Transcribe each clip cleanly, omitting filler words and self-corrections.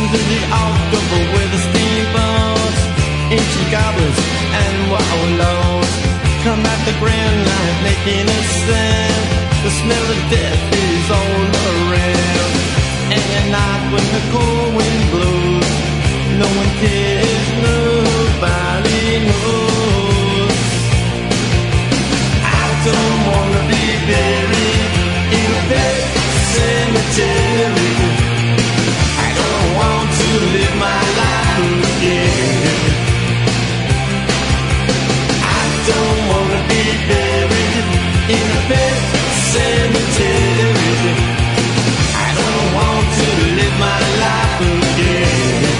to the October with the steamboats, ancient goblins and wallows come at the grand line making a sound. The smell of death is all around. And at night when the cold wind blows, no one cares, nobody knows. I don't wanna be buried in a pet cemetery. I don't want to live my life again. I don't wanna be buried in a pet cemetery. I don't want to live my life again.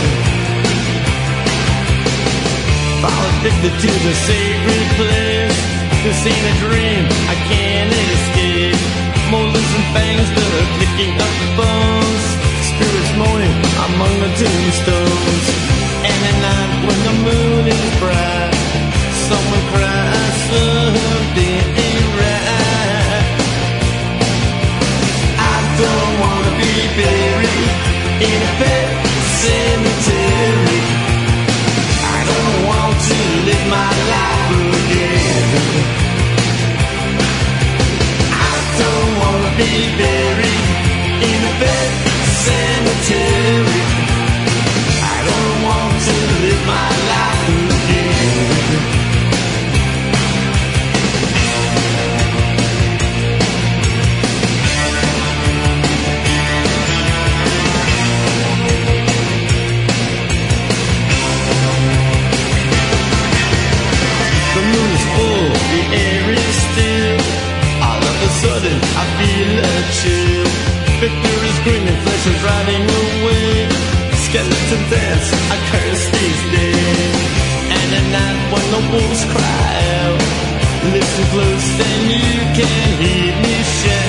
Fall addicted to the sacred place. This ain't a dream, I can't escape. Molars and fangs that are picking up bones, spirits moaning among the tombstones. And at night when the moon is bright, someone cries something ain't right. I don't wanna be buried in a pet cemetery. I don't want to live my life again. I don't wanna be buried in a pet cemetery. I don't want to live my life again. The moon is full, the air is still. All of a sudden I feel a chill. Victor is screaming, flesh is riding away. Skeleton dance, I curse these days. And at night when the wolves cry out, listen close and you can hear me shout.